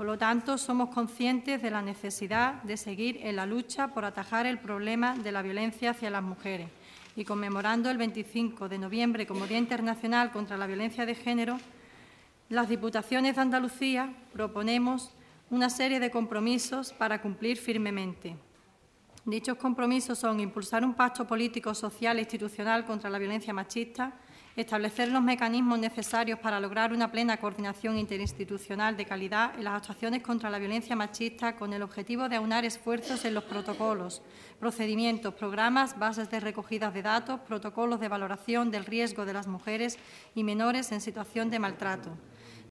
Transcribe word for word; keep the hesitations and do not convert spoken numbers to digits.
Por lo tanto, somos conscientes de la necesidad de seguir en la lucha por atajar el problema de la violencia hacia las mujeres y conmemorando el veinticinco de noviembre como Día Internacional contra la Violencia de Género, las Diputaciones de Andalucía proponemos una serie de compromisos para cumplir firmemente. Dichos compromisos son impulsar un pacto político, social e institucional contra la violencia machista, establecer los mecanismos necesarios para lograr una plena coordinación interinstitucional de calidad en las actuaciones contra la violencia machista con el objetivo de aunar esfuerzos en los protocolos, procedimientos, programas, bases de recogida de datos, protocolos de valoración del riesgo de las mujeres y menores en situación de maltrato.